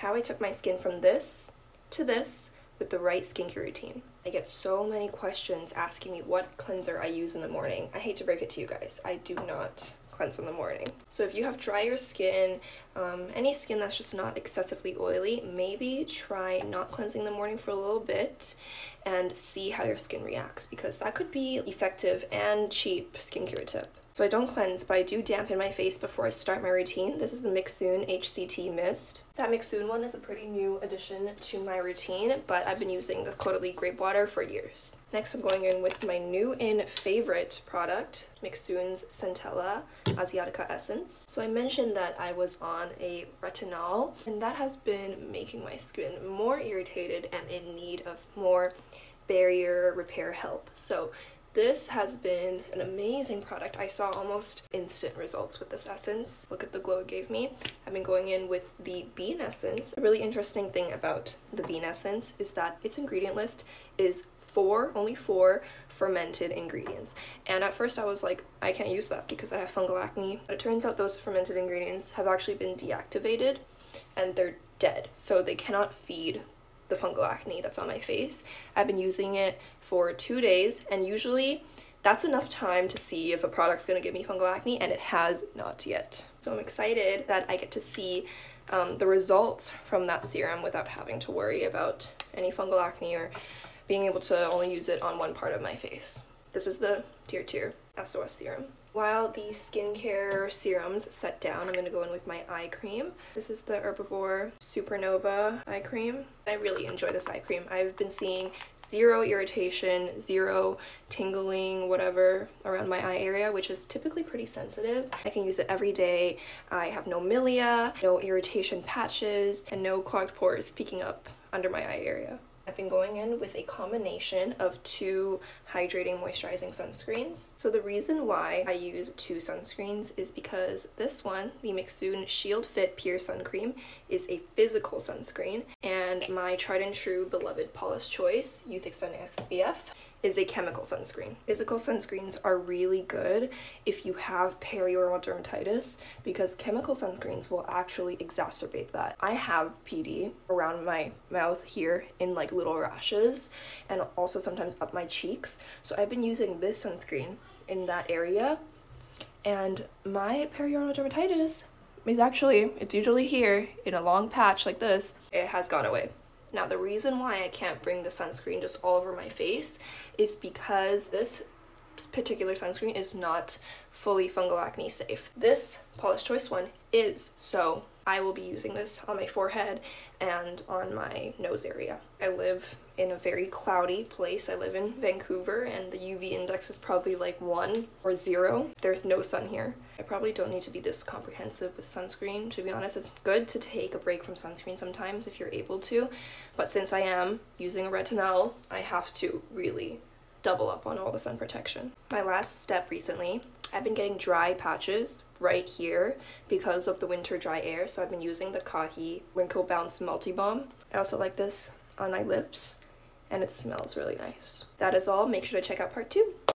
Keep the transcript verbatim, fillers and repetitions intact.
how I took my skin from this to this with the right skincare routine. I get so many questions asking me what cleanser I use in the morning. I hate to break it to you guys, I do not cleanse in the morning. So if you have drier skin, um, any skin that's just not excessively oily, maybe try not cleansing in the morning for a little bit and see how your skin reacts, because that could be effective and cheap skincare tip. So I don't cleanse, but I do dampen my face before I start my routine. This is the Mixsoon H C T Mist. That Mixsoon one is a pretty new addition to my routine, but I've been using the Caudalie Grape Water for years. Next, I'm going in with my new in favorite product, Mixsoon's Centella Asiatica Essence. So I mentioned that I was on a retinol, and that has been making my skin more irritated and in need of more barrier repair help. So this has been an amazing product. I saw almost instant results with this essence. Look at the glow it gave me. I've been going in with the Bean Essence. A really interesting thing about the Bean Essence is that its ingredient list is four, only four fermented ingredients. And at first I was like, I can't use that because I have fungal acne. But it turns out those fermented ingredients have actually been deactivated and they're dead. So they cannot feed the fungal acne that's on my face. I've been using it for two days and usually that's enough time to see if a product's gonna give me fungal acne, and it has not yet. So I'm excited that I get to see um, the results from that serum without having to worry about any fungal acne or being able to only use it on one part of my face. This is the Tier Tier S O S serum. While the skincare serums set down, I'm going to go in with my eye cream. This is the Herbivore Supernova eye cream. I really enjoy this eye cream. I've been seeing zero irritation, zero tingling, whatever, around my eye area, which is typically pretty sensitive. I can use it every day. I have no milia, no irritation patches, and no clogged pores peeking up under my eye area. I've been going in with a combination of two hydrating moisturizing sunscreens. So the reason why I use two sunscreens is because this one, the Mixsoon Shield Fit Pure Sun Cream, is a physical sunscreen, and my tried and true beloved Paula's Choice Youth Extending S P F is a chemical sunscreen. Physical sunscreens are really good if you have perioral dermatitis because chemical sunscreens will actually exacerbate that. I have P D around my mouth here in like little rashes and also sometimes up my cheeks. So I've been using this sunscreen in that area and my perioral dermatitis is actually, it's usually here in a long patch like this. It has gone away. Now, the reason why I can't bring the sunscreen just all over my face is because this particular sunscreen is not fully fungal acne safe. This Paula's Choice one is, so I will be using this on my forehead and on my nose area. I live in a very cloudy place. I live in Vancouver and the U V index is probably like one or zero. There's no sun here. I probably don't need to be this comprehensive with sunscreen. To be honest, it's good to take a break from sunscreen sometimes if you're able to, but since I am using a retinol, I have to really double up on all the sun protection. My last step recently, I've been getting dry patches right here because of the winter dry air, so I've been using the Kahi Wrinkle Bounce Multi Balm. I also like this on my lips and it smells really nice. That is all. Make sure to check out part two.